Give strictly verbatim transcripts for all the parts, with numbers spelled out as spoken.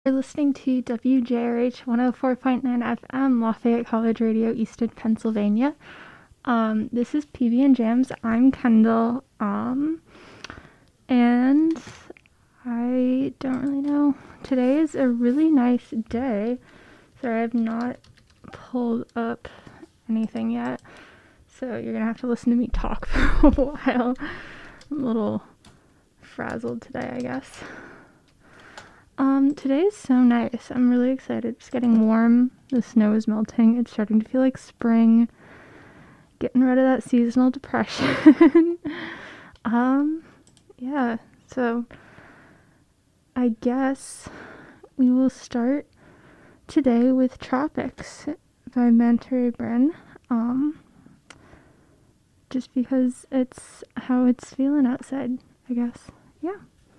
You're listening to W J R H one oh four point nine F M, Lafayette College Radio, Easton, Pennsylvania. Um, this is P B and Jams. I'm Kendall, um, and I don't really know. Today is a really nice day. Sorry, I have not pulled up anything yet, so you're gonna have to listen to me talk for a while. I'm a little frazzled today, I guess. Um, today is so nice. I'm really excited. It's getting warm. The snow is melting. It's starting to feel like spring. Getting rid of that seasonal depression. um, yeah, so I guess we will start today with Tropics by Manta Brin. Um, just because it's how it's feeling outside, I guess. Yeah.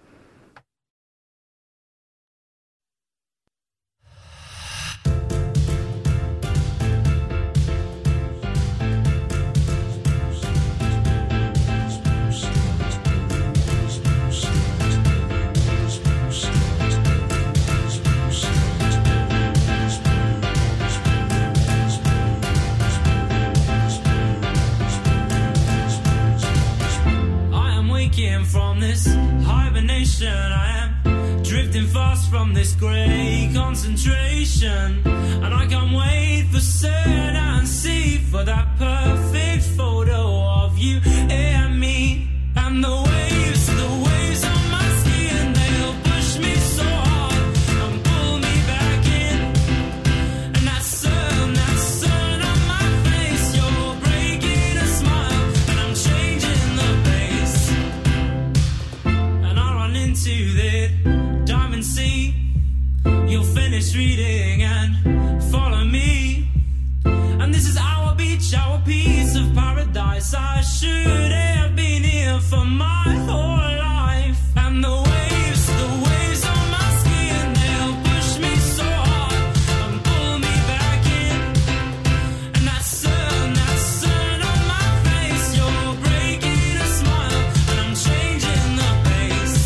From this hibernation, I am drifting fast from this grey concentration, and I can't wait for certain see for that perfect photo of you and me. And the waves, the waves on my skin, they'll push me so hard and pull me back in. And that sun, that sun on my face, you're breaking a smile, and I'm changing the pace. Into that diamond sea, you'll finish reading and follow me. And this is our beach, our piece of paradise. I should have been here for my whole life. And the waves, the waves on my skin, they'll push me so hard and pull me back in. And that sun, that sun on my face, you're breaking a smile, and I'm changing the pace.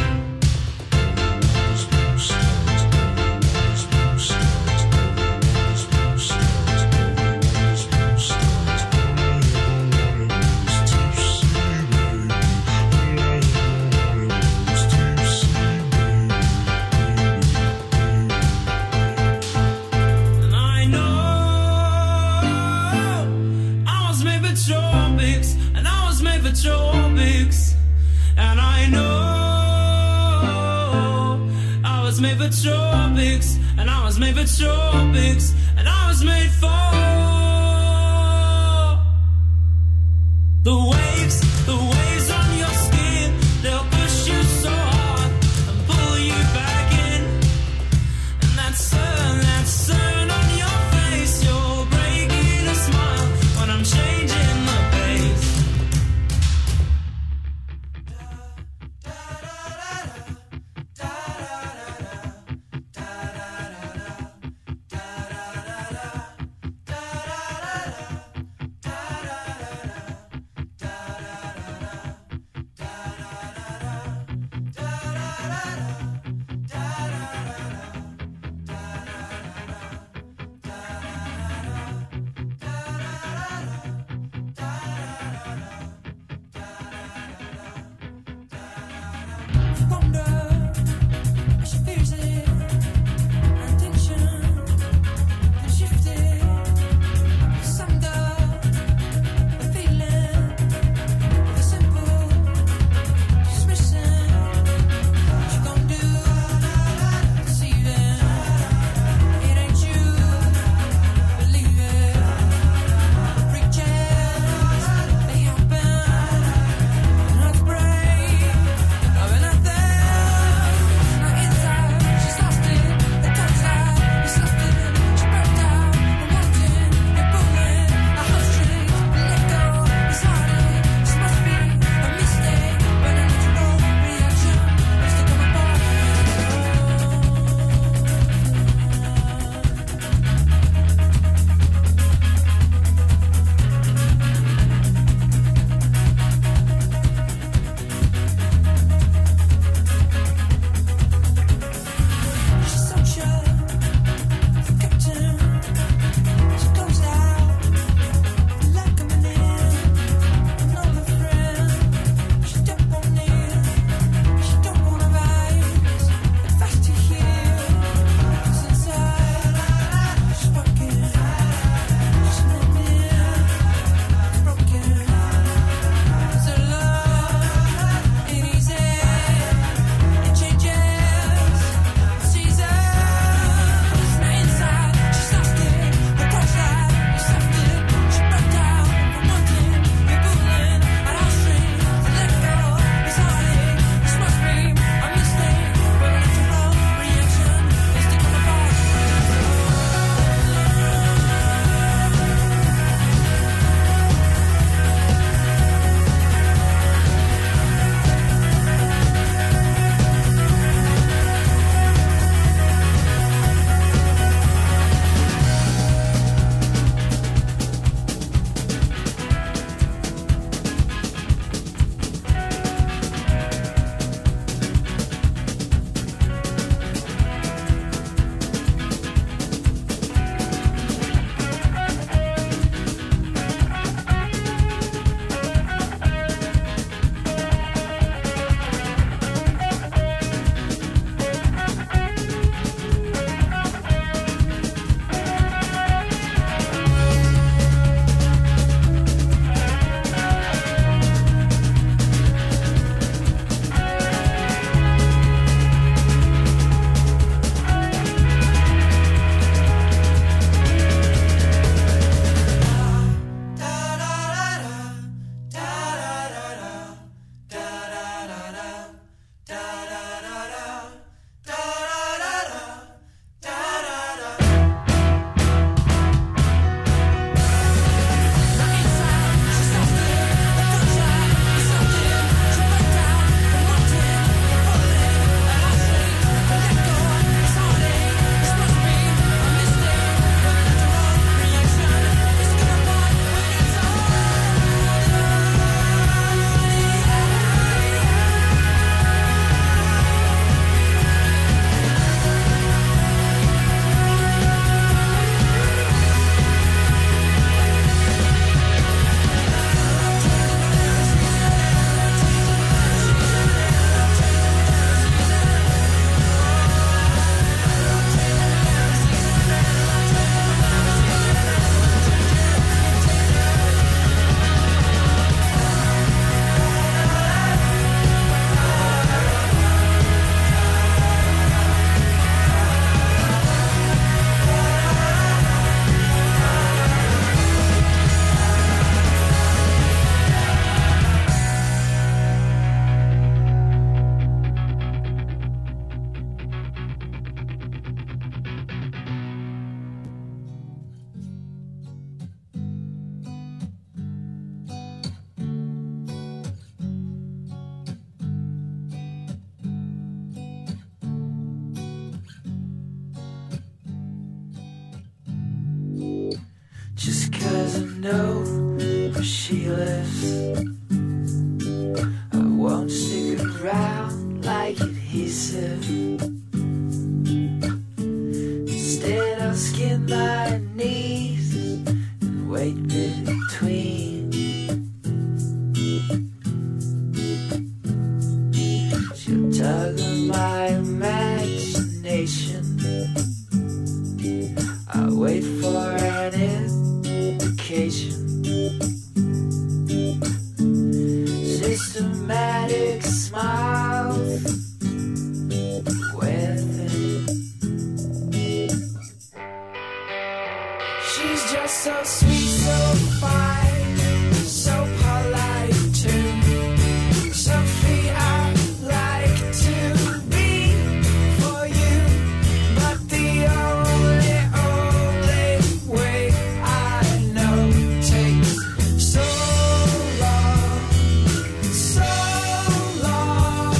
Tropics, and I know I was made for tropics, and I was made for tropics, and I was made for the waves, the waves on your skin, they'll push you so hard and pull you back in. And that sun, that sun on your face, you're breaking a smile when I'm changing the pace. I've been out there just 'cause I know where she lives. I won't stick around like adhesive. Instead I'll skin my knees and wait between. She'll tug on my imagination. I'll wait for an indication. Systematic smiles within. She's just so sweet, so fine, so polite too. Something I like to be for you, but the only, only way I know takes so long, so long.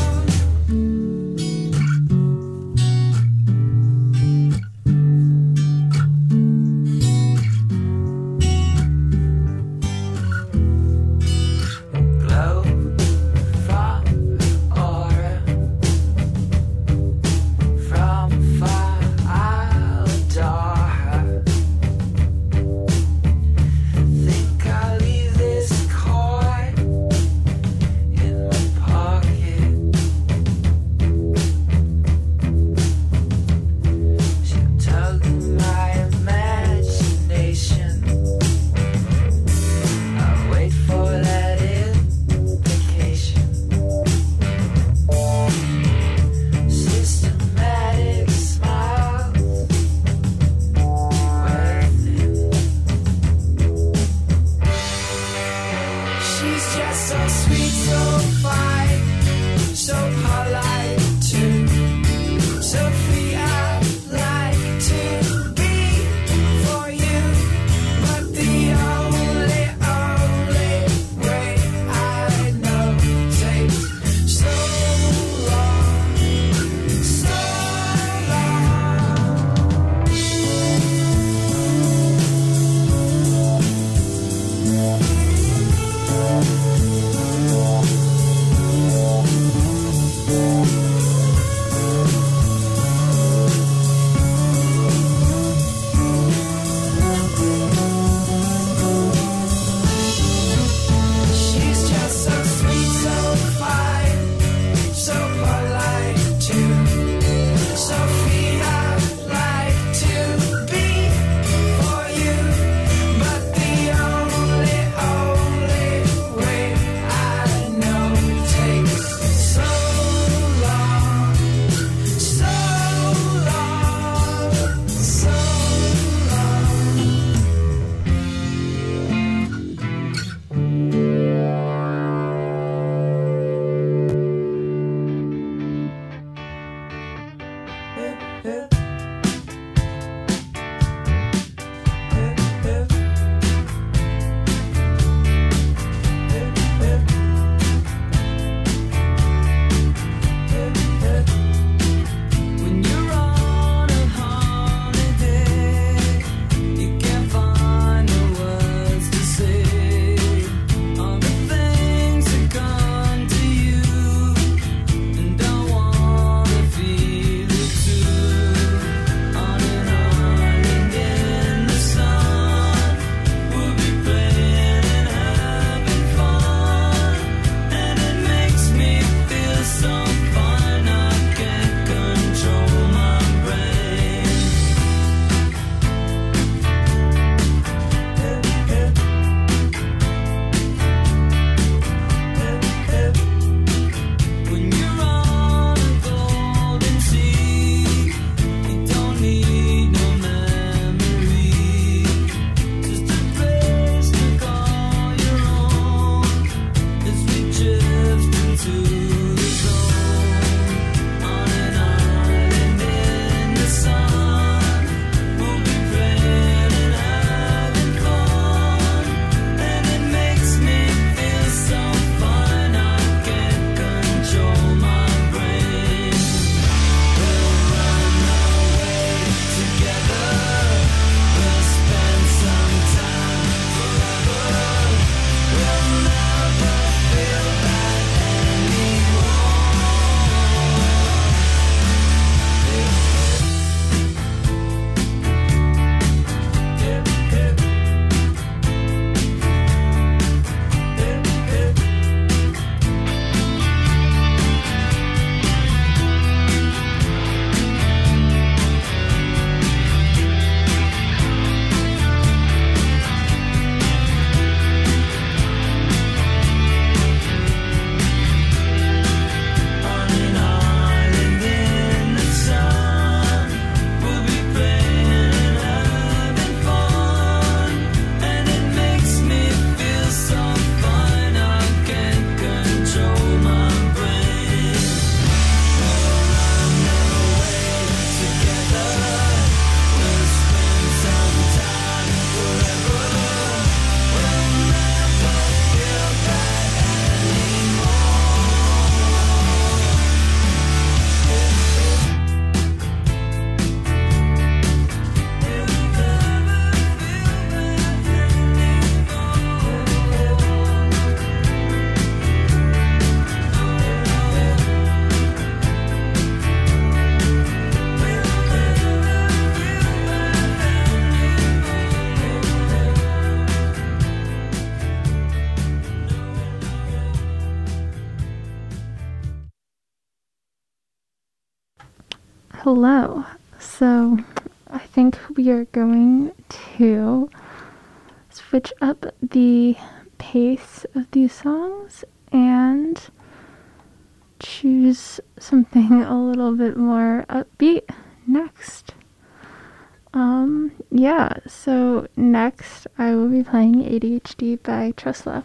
hello. So I think we are going to switch up the pace of these songs and choose something a little bit more upbeat next. Um, yeah, so next I will be playing A D H D by Truslow.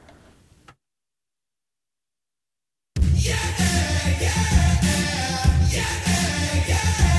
Yeah, yeah, yeah, yeah,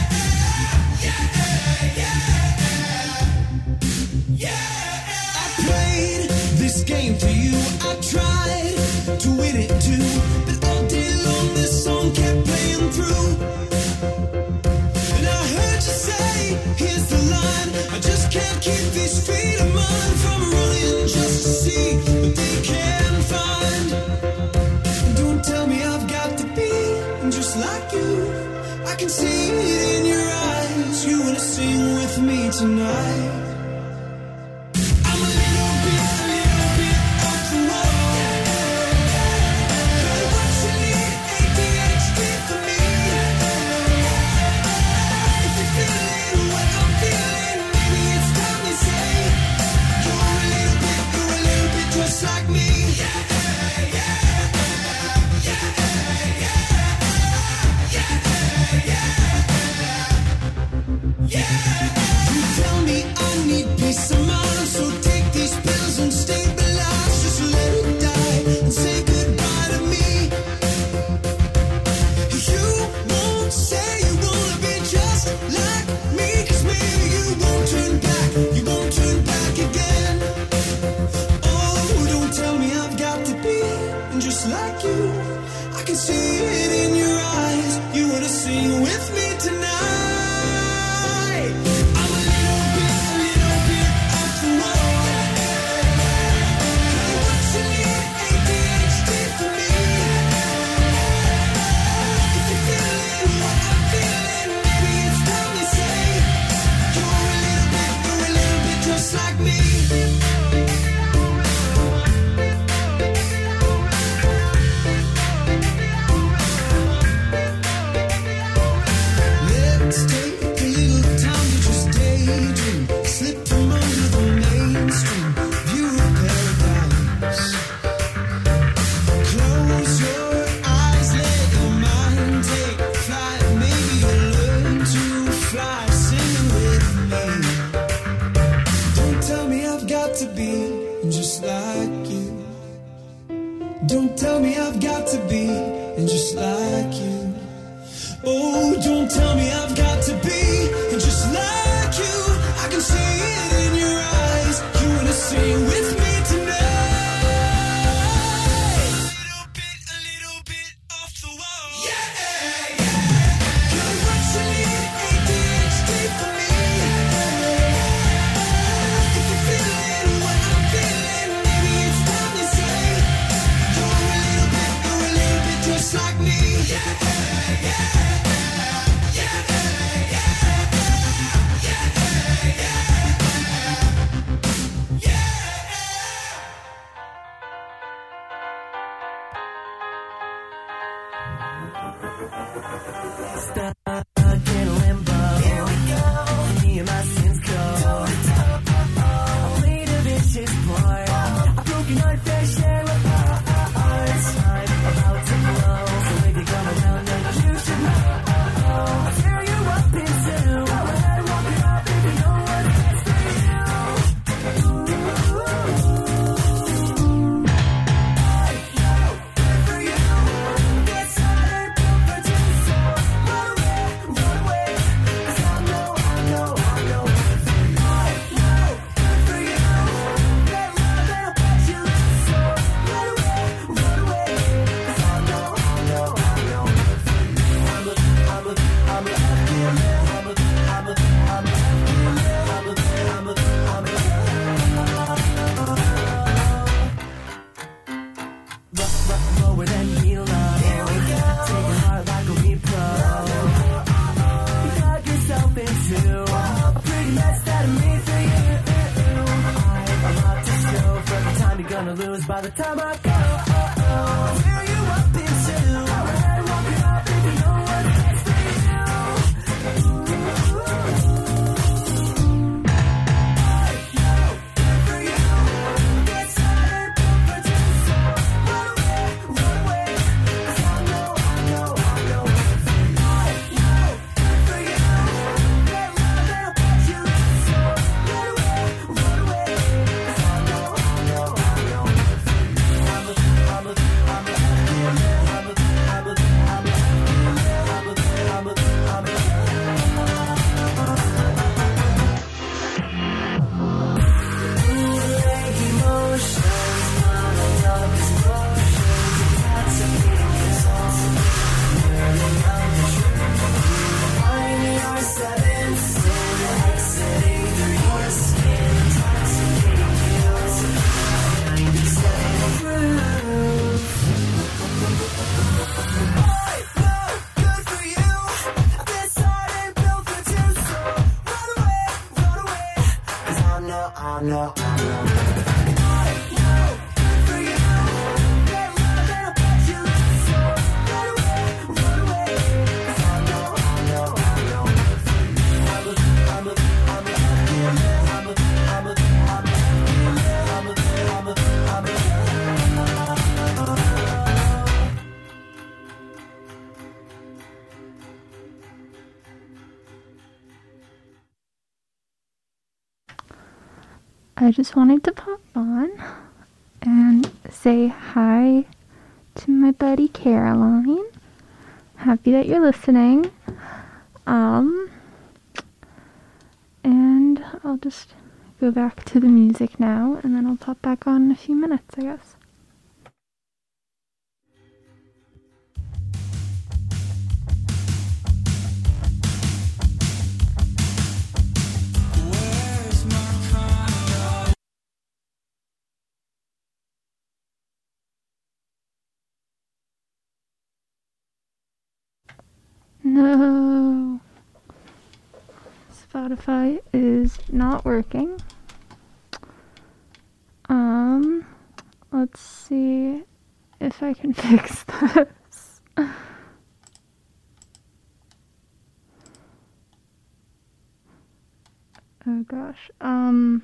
yeah, yeah. I played this game for you. I tried to win it too, but all day long this song kept playing through. And I heard you say, here's the line, I just can't keep these feet of mine from running just to see what they can find. Don't tell me I've got to be just like you. I can see it in your eyes. You wanna sing with me tonight. I'm a little bit, a little bit off the wall. Girl, what you need, A D H D for me. If you're feeling what I'm feeling, maybe it's time you say you're a little bit, you're a little bit just like me. You tell me I need peace of mind, so take these pills and stabilize. Just let it die and say goodbye to me. You won't say you wanna be just like me, 'cause maybe you won't turn back, you won't turn back again. Oh, don't tell me I've got to be just like you. I can see it in your eyes. You wanna sing with me tonight. Don't tell me I've got to be just like you. Oh, don't tell me I've got to be just like you. I can see it in your eyes. You wanna sing with me tonight. A little bit, a little bit off the wall. Yeah, yeah. Girl, what you need, A D H D for me. If you're feeling what I'm feeling, maybe it's time to say you're a little bit, you're a little bit just like me. Yeah, yeah. Stuck in limbo. Here we go. Me and my sins go. I played a vicious part. I've broken our fair share of hearts. I'm about to blow. So if you come around, then you should know. I'll tear you up in two. Go ahead, walk it up if you know what's best for you. For you. Get started, don't produce. Run away, run away. 'Cause I know, I know, I know what's for you. For you. Get love that'll put you loose. So run away, run away. 'Cause I know, I know, I know what's for you. I'm a, I'm a, I'm a F D M L. I'm a, I'm a, I'm a F D M L. I'm a, I'm a, I'm a lower than heel up. Here we go. Take your heart like a repro. You got yourself into a pretty mess that I made for you. I'm a lot to show for the time you're gonna lose by the time I go. I'll tear you up in two. Go ahead, walk it up if you know what's best for you. I know, I know. For you, get love and I bet you it's so. Run away, run away, 'cause I know, I know, I know. I'm a, I'm a, I'm a, I'm a, I'm a, I'm a, I'm a, I'm a, I'm a, I'm a. I just wanted to pop on and say hi to my buddy Caroline. Happy that you're listening. Um, and I'll just go back to the music now, and then I'll pop back on in a few minutes, I guess. Where's my condo? No. Spotify is not working. Um, let's see if I can fix this. Oh gosh. Um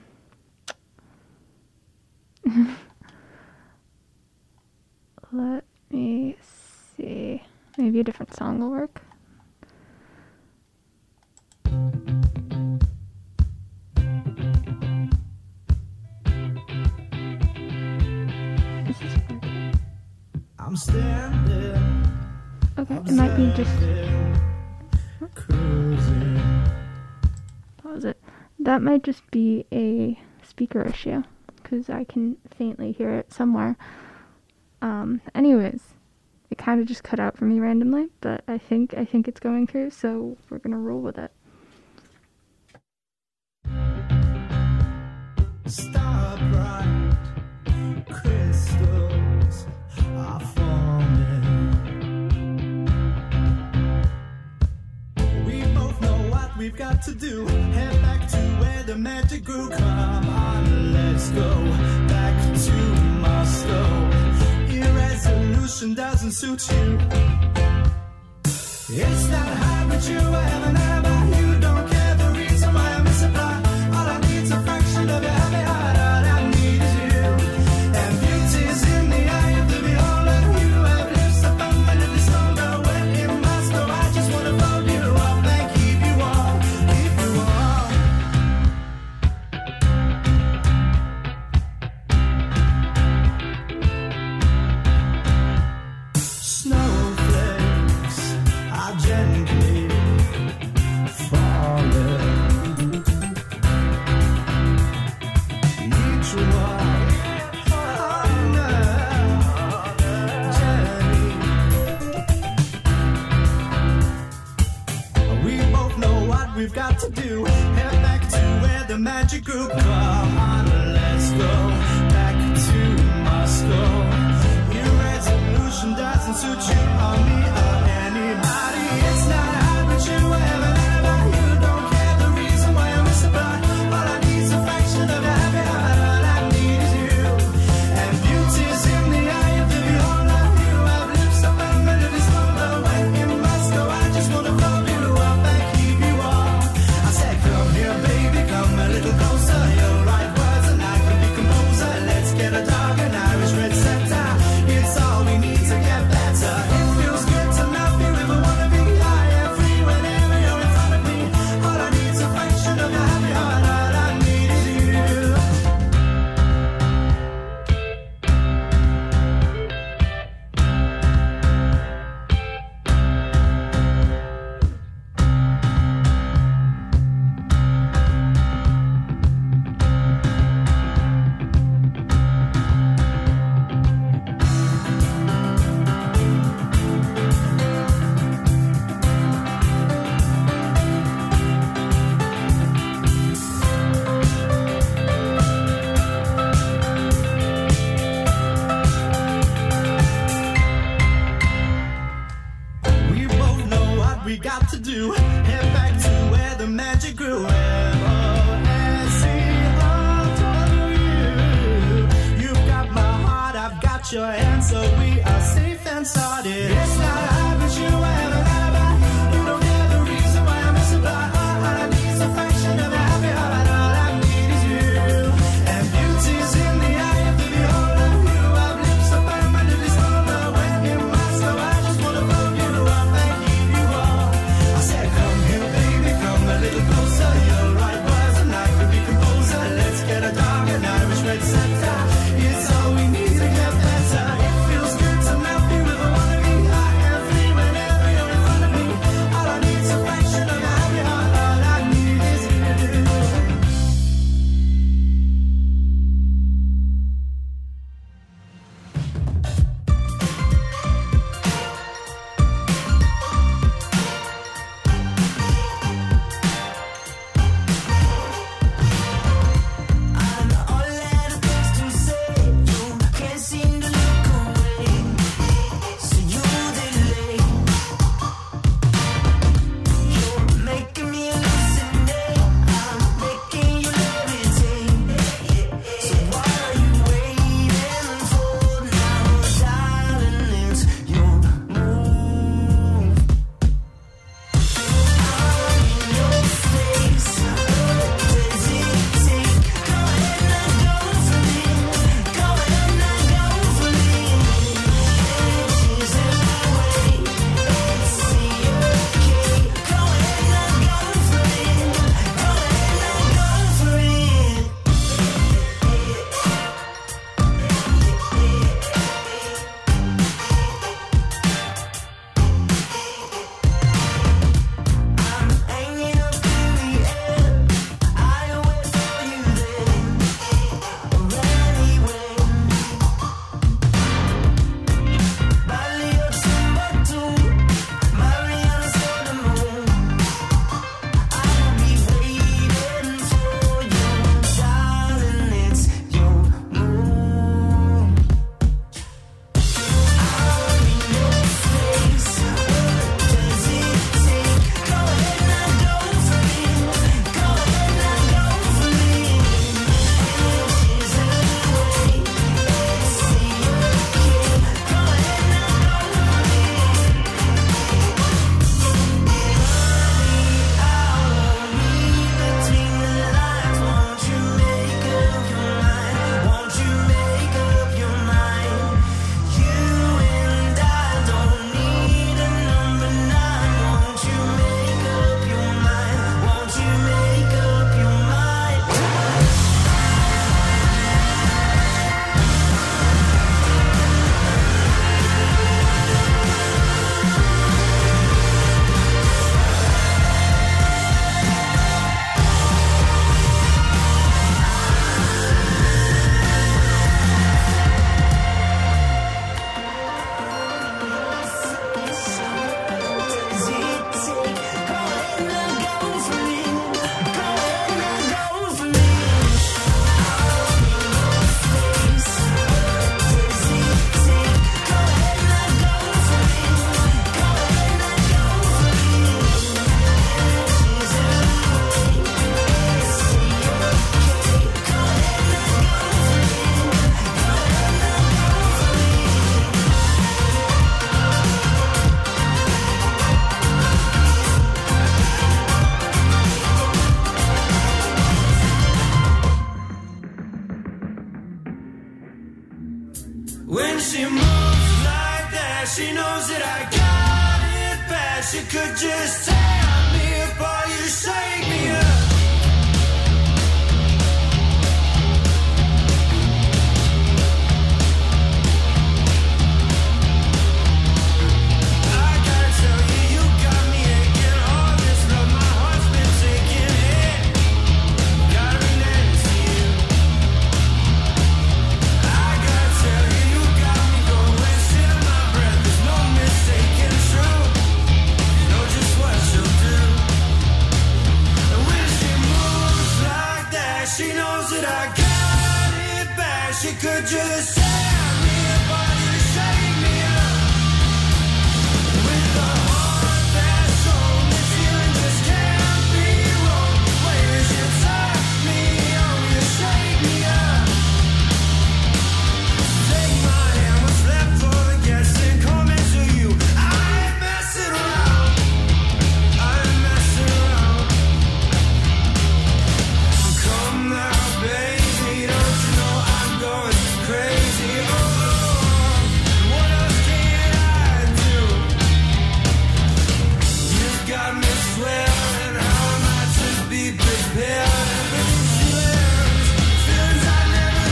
Let me see. Maybe a different song will work. Is this working? I'm standing, Okay, it might be just cruising. pause it. That might just be a speaker issue because I can faintly hear it somewhere. Um, anyways, it kind of just cut out for me randomly, but I think I think it's going through, so we're gonna roll with it. Star bright crystals are forming. We both know what we've got to do. Head back to where the magic grew. Come on, let's go back to Moscow. Irresolution doesn't suit you. It's not hard, but you have an alibi. You don't care the reason why I misapply. All I need's a fraction of your heavy heart. All I need is you. And beauty's in the eye of the beholder. You have lips that permanently stronger. When in Moscow, I just wanna fold you up and keep you warm, keep you warm. Snowflakes are gently falling. Each one on a journey. We both know what we've got to do. Head back to where the magic grew. Come on, let's go back to Moscow. Your resolution doesn't suit you or me or anybody. It's not hard, but you have an alibi. You don't care the reason why I misapply. All I need's a fraction of your happy heart. All I need is you. And beauty's in the eye of the beholder. You have lips that permanently stronger. When in Moscow, I just wanna fold you up and keep you warm. I said, come here, baby, come a little closer. Your right words and I can be composer. Let's get a dog, an Irish red scepter. It's all we need to get better. It feels good to me. She knows that I got it bad. She could just tear me apart. You shake me up. I gotta tell you, you got me aching. All this love, my heart's been taking it. Gotta be next to you. I gotta tell you, you got me going, wasting my breath. There's no mistaking true. You know just what she'll do. And when she moves like that, she knows that I got it bad. She could just tear me apart, you shake me up. With the heart that's strong, this feeling just can't be wrong. Way that you touch me on, you shake me up. Take my hand, what's left for the guessing, coming to you. I ain't messing around, I ain't messing around. Come now, baby, don't you know I'm going crazy? Oh, what else can I do? You got me swearing, how am I to be prepared? And these feelings, feelings I never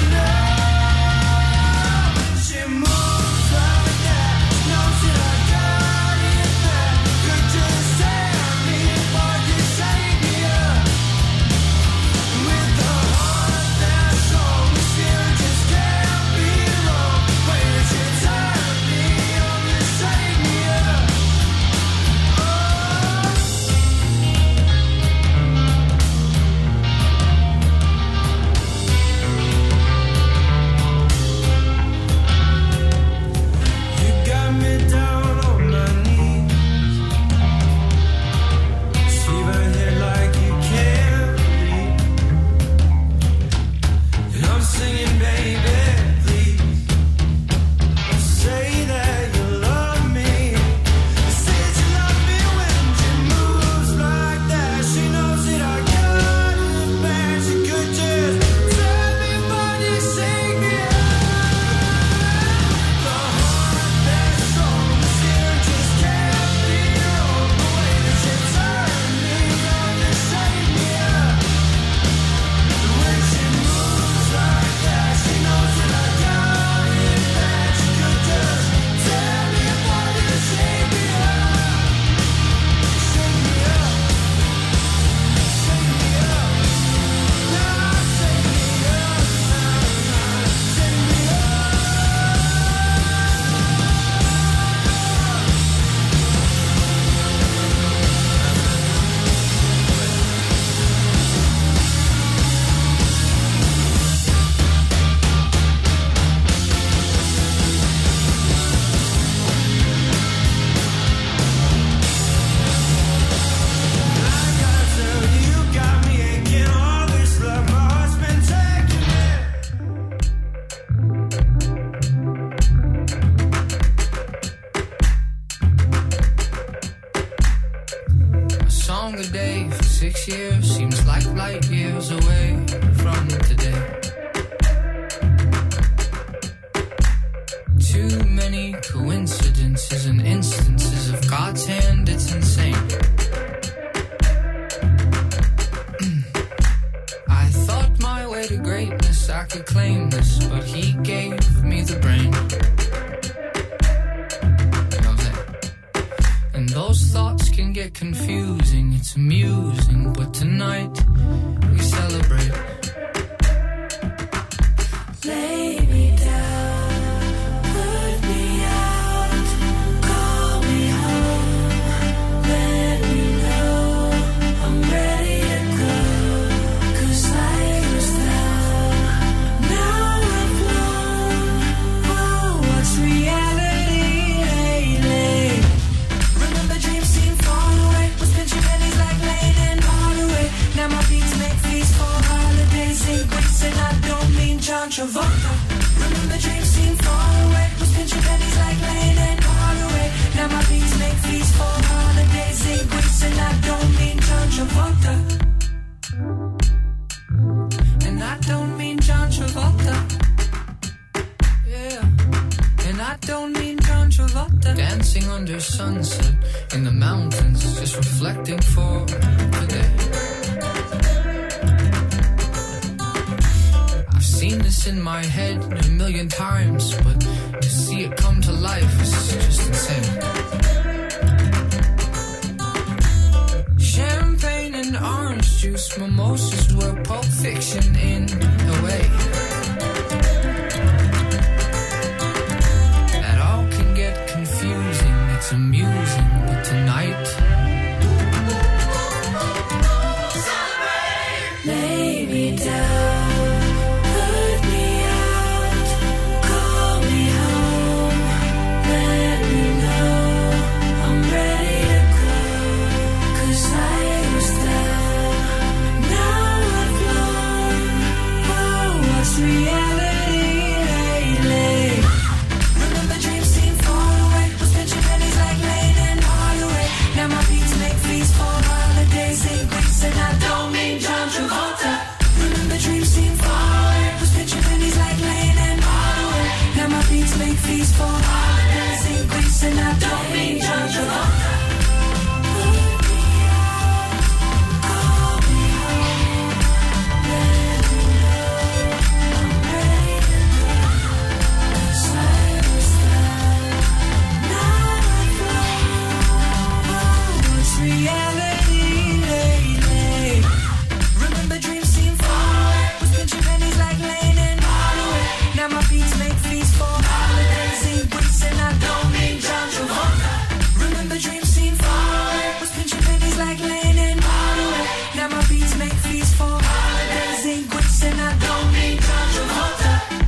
know. She moves like that, knows that I got it bad. Could just tear me apart, you shake me up. With the heart that's strong, this feeling just can't be wrong. Way that you turn me on, you shake me up. You got me down on my knees. Sleep my head like you can't breathe. And I'm singing, baby, please. Say that you love me. Say that you love me when she moves like that. She knows that I got it bad. She could just tell me, but you shake me up. The heart that's strong, this feeling just can't be wrong. The way that you turn me on, you shake me up. When she moves like that, she knows that I got it bad. She could just tear me apart, you shake me up. Shake me up. Shake me up. Now shake me up. Shake me I gotta tell you, you got me aching. All this love, my heart's been taking it. A song a day for six years seems like light years away from today. Too many coincidences and instances of God's hand, it's insane. I thought my way to greatness, I could claim this, but he gave me the brain. You know what I'm saying? And those thoughts can get confusing, it's amusing, but tonight we celebrate. Lay me down, put me out, call me home, let me know I'm ready to go. 'Cause life was down, now I've known. Oh, what's reality lately? Remember dreams seem far away, was pinching pennies like Lane and Hardaway. Now my beats make feast for holidays in Greece, and I don't mean John Travolta. Remember dreams seem far away, was pinching pennies like Lane and Hardaway. Now my beats make feast for holidays in Greece, and I don't mean John Travolta. And I don't mean John Travolta. Yeah. And I don't mean John Travolta. sunset in the mountains, just reflecting for today. I've seen this in my head a million times, but to see it come to life is just insane. Champagne and orange juice, mimosas were Pulp Fiction in a way. That all can get confusing, it's amusing, but tonight Lay me down, put me out, call me home, let me know I'm ready to go. 'Cause I was down, now I've flown. Oh, what's reality lately? Remember dreams seem far away, was pinching pennies like Lane and Hardaway. Now my beats make feast for holidays in Greece, and I don't mean John Travolta. Remember dreams seem far away, was pinching pennies like Lane and Hardaway. Now my beats make feast for holidays in Greece, and I don't mean John Travolta. Put me out, call me home, let me know I'm ready to go. 'Cause I was down, now I've flown. Oh, what's reality lately? Remember dreams seem far away, was pinching pennies like Lane and Hardaway. Now my beats make feast for holidays in Greece, and I don't mean John Travolta. Remember dreams seem far away, was pinching pennies like Lane and Hardaway. Now my beats make feast for holidays in Greece, and I don't mean John Travolta.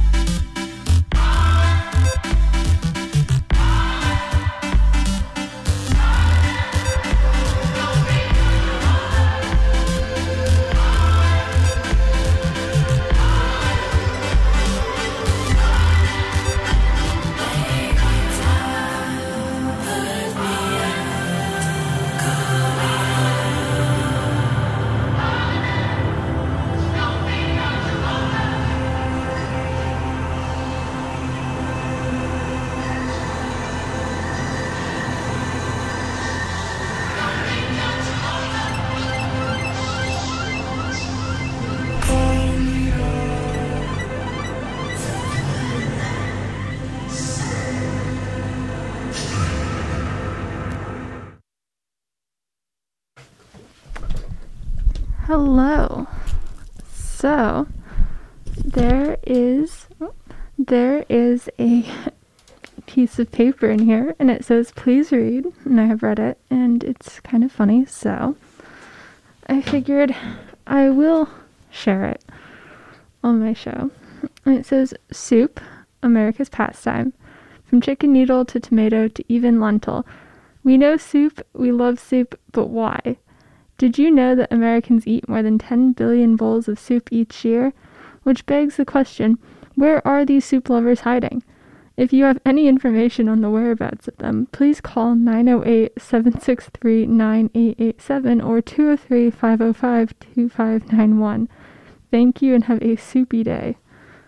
Hello. So, there is there is a piece of paper in here, and it says please read, and I have read it, and it's kind of funny, so I figured I will share it on my show. And it says, soup, America's pastime. From chicken noodle to tomato to even lentil. We know soup, we love soup, but why? Did you know that Americans eat more than ten billion bowls of soup each year? Which begs the question, where are these soup lovers hiding? If you have any information on the whereabouts of them, please call nine oh eight, seven six three, nine eight eight seven or two oh three, five oh five, two five nine one. Thank you and have a soupy day.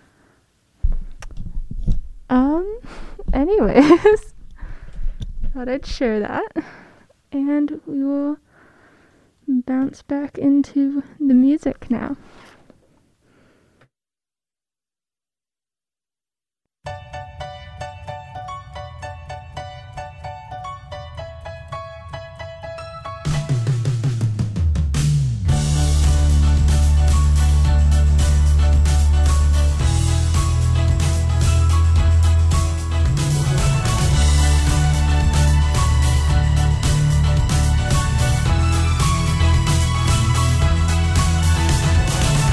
Um, anyways, thought I'd share that, and we will bounce back into the music now. Thank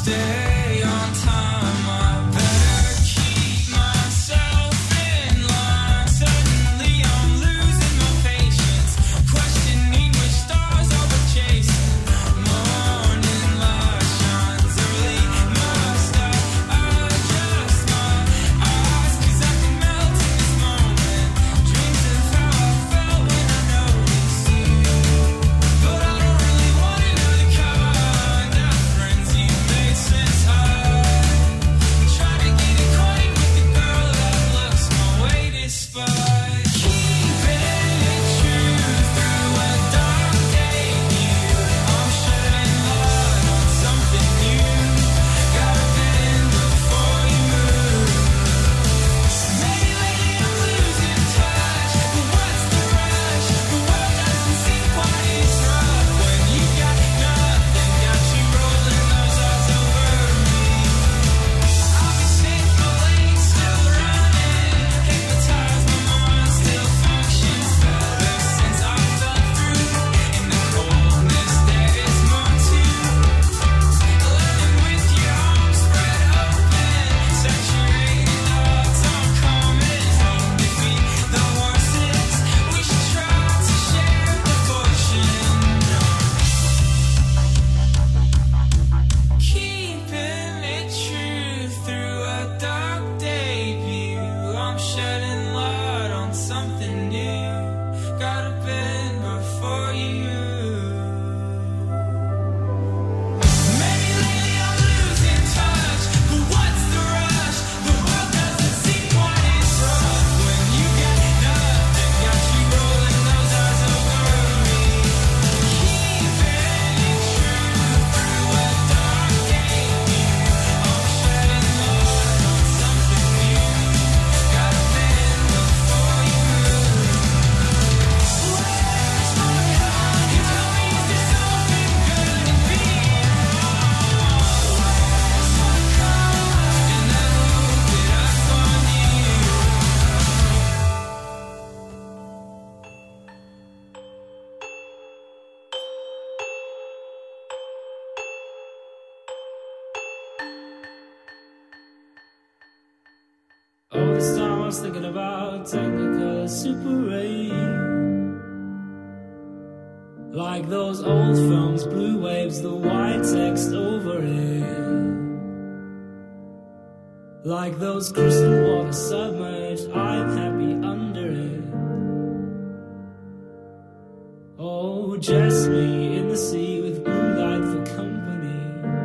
stay on time. I better keep myself in line. Suddenly I'm losing my patience, questioning which stars I would chase. Morning light shines early. Must I adjust my eyes? 'Cause I can melt in this moment. Dreams of how I felt when I noticed you. But I don't really want to know the kind of friends you made since I tried to get acquainted with the girl that looks my way despite keeping it true through a dark debut. I'm shedding light on something new. Gotta bend before you move. Maybe lately I'm losing touch, but what's the rush? The world doesn't seem quite as rough when you got nothing, got you rolling those eyes over me. I've been sitting for late, still running, hypnotized, my mind still functions better since I fell through. In the coldness there is more to living with your arms spread open, saturated thoughts are coming home with me. The worst is we should try to share the fortune. Keeping it true through a dark debut. I'm shedding light on something new. Gotta bend before you. Maybe lately I'm losing touch, but what's the rush? The world doesn't seem quite as rough when you got nothing, got you rolling those eyes over me. Keeping it true through a dark debut. I'm shedding light on something new. Gotta bend before you move. Where's my heart? You tell me is there something good in being wrong? Where's my cause? And I hope that I find you. All this time I was thinking about Technicolor Super eight. Like those old films, blue waves, the white text over it. Like those crystal waters submerged, I'm happy under it. Oh, just me in the sea with blue light for company.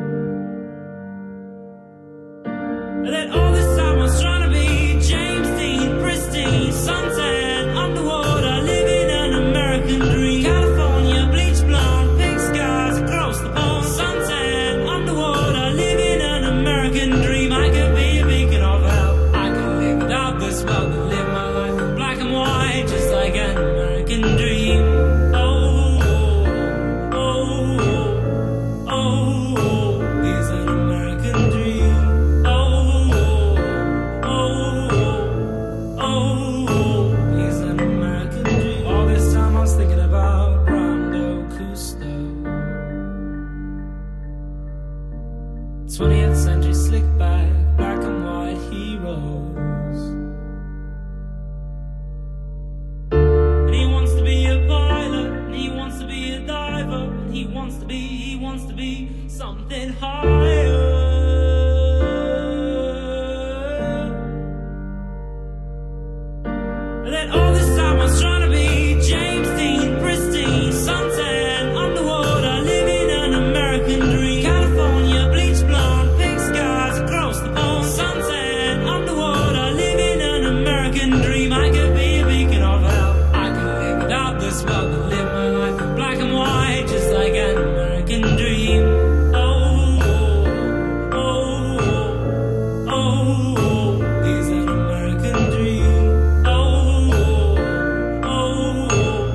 And then all this time I was trying to be James Dean, pristine, suntan, underwater, living an American dream. California, bleach blonde, pink skies across the pond. Suntan, underwater, living an American dream. I could be a beacon of help. I could live without this world and live my life in black and white, just like an American dream. Oh, oh, oh, oh, oh, is an American dream. Oh, oh, oh, oh, is an American dream. All this time I was thinking about Brando Custo. twentieth century slick back, black and white heroes. And he wants to be a pilot, and he wants to be a diver, and he wants to be, he wants to be something higher. And then all this time I was trying to be James Dean, pristine, suntan, underwater, living an American dream. California, bleach blonde, pink skies across the pond. Suntan, underwater, living an American dream. I could be a beacon of help. I could live without this world and live my life in black and white, just like an American dream. Oh, oh, oh, oh, is an American dream. Oh, oh,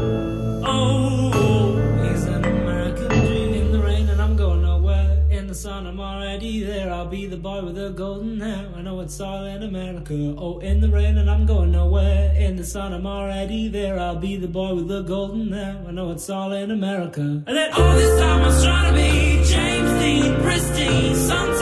oh, is an American dream. In the rain and I'm going nowhere. In the sun I'm already there. I'll be the boy with the golden hair. I know it's all in America. Oh, in the rain and I'm going nowhere. In the sun I'm already there. I'll be the boy with the golden hair. I know it's all in America. And then all this time I was trying to be James Dean, pristine, sunset.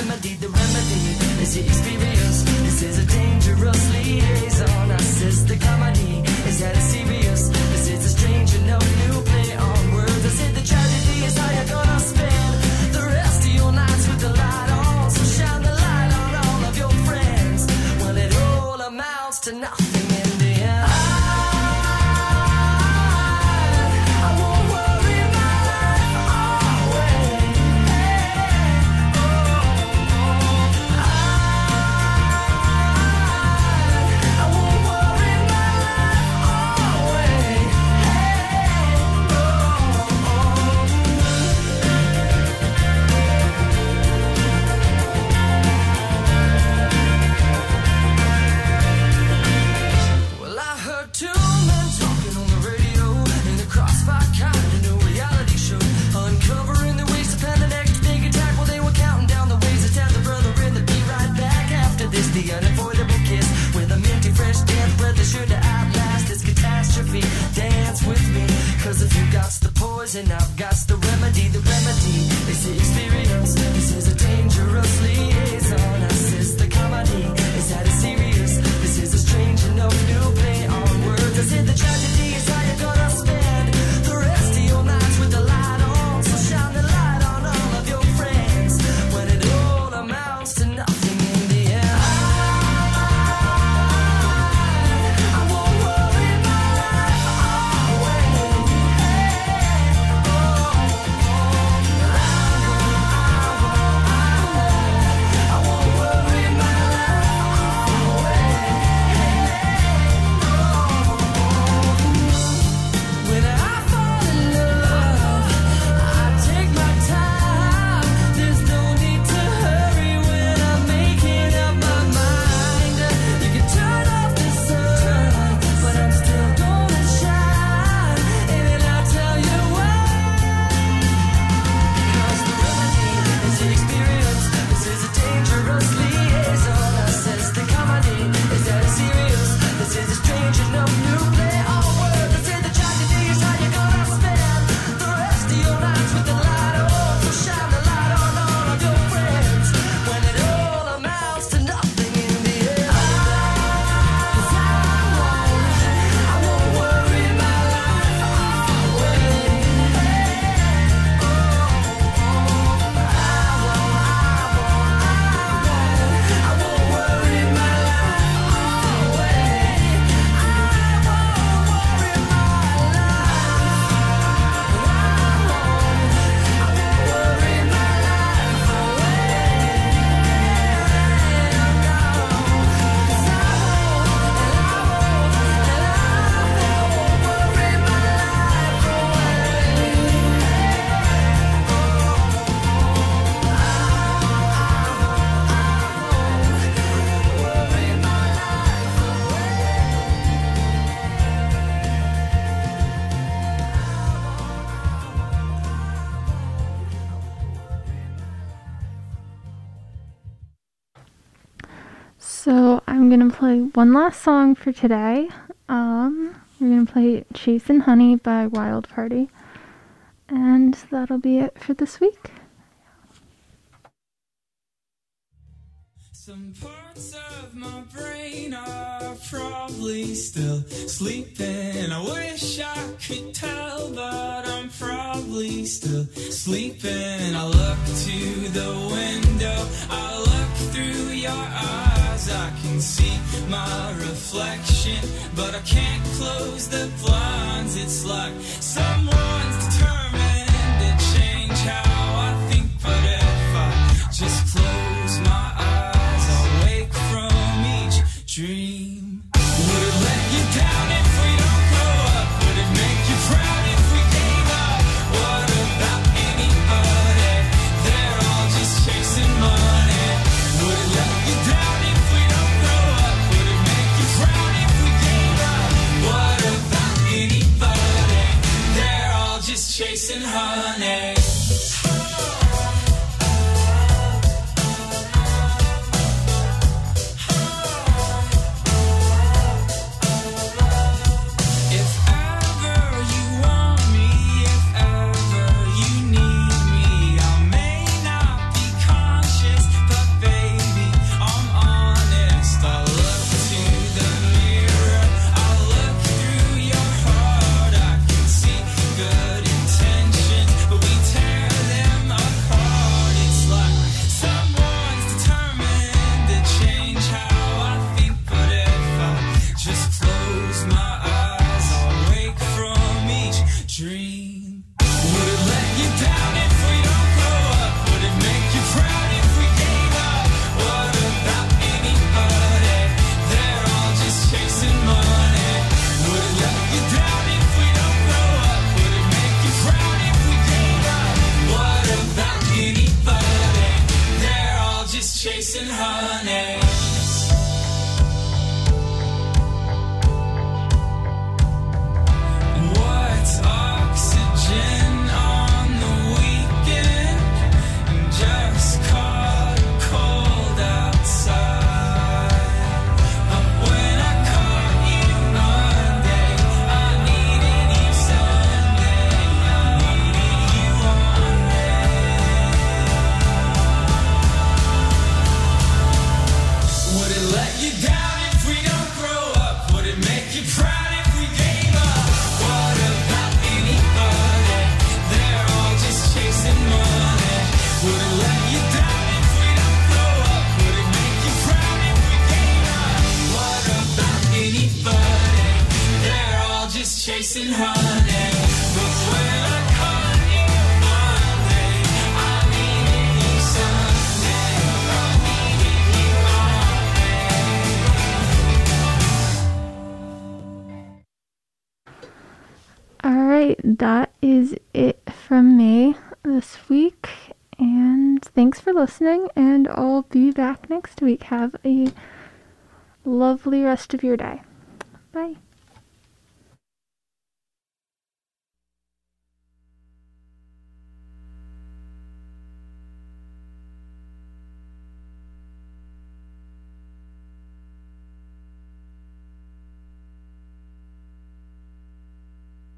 remedy, the remedy is the experience. This is a dangerous liaison. I says the comedy is that it's serious. This is a strange enough new play on words. I said the tragedy is how you're gonna spend the rest of your nights with the light on. So shine the light on all of your friends. Well, it all amounts to nothing in the end. I won't worry my life away. I won't worry my life away. Well, I heard two men talking on the radio in the crossfire kind of new reality show, uncovering the ways to plan the next big attack. Well, they were counting down the ways to tell the brother in the be right back after this. The unavoidable kiss with a minty fresh death breath is sure to outlast this catastrophe. Dance with me, cause if you got the poison, I've got the remedy. The remedy is the experience. This is a dangerous liaison. I says the comedy is that it's serious. This is a strange enough new play on words. I said the tragedy is how you're gonna spend the rest of your nights with the light on. So shine the light on all of your friends when it all amounts to nothing in the end. I won't worry my life away. I won't worry my life away. When I fall in love, I take my time. There's no need to hurry when I'm making up my mind. You can turn off the sun, but I'm still gonna shine. And I'll tell you why. Cause the remedy is the experience. This is a dangerous liaison. I says the comedy is that it's serious. This is a strange enough new play on words. I say the tragedy is how you're gonna spend the rest of your nights with the light on. So shine the light on all of your friends when it all amounts to nothing in the end. 'Cause I won't, I won't worry my life away. I won't worry my life away. I won't worry my So I'm gonna play one last song for today. Um, we're gonna play Chasing Honey by Wild Party. And that'll be it for this week. Some parts of my brain are probably still sleeping. I wish I could tell, but I'm probably still sleeping. I look to the window, I look through your eyes. I can see my reflection, but I can't close the blinds. It's like someone's determined to change how I think, but if I just close my eyes, I'll wake from each dream. Would it let you down if we don't grow up? Would it make you proud if we gave up? What about anybody? They're all just chasing money. Would it let you down if we don't grow up? Would it make you proud if we gave up? What about anybody? They're chasing honey. What's oxygen on the weekend? Just caught a cold outside. But when I caught you Monday, I needed you Sunday. I needed you Monday. Would it let you down if we don't grow up? Would it make you proud if we gave up? What about anybody? They're all just chasing money. Would it let you down if we don't grow up? Would it make you proud if we gave up? What about anybody? They're all just chasing honey. But when I caught you Monday, I needed you Sunday. I needed you Alright, that is it from me this week. And thanks for listening, and I'll be back next week. Have a lovely rest of your day. Bye.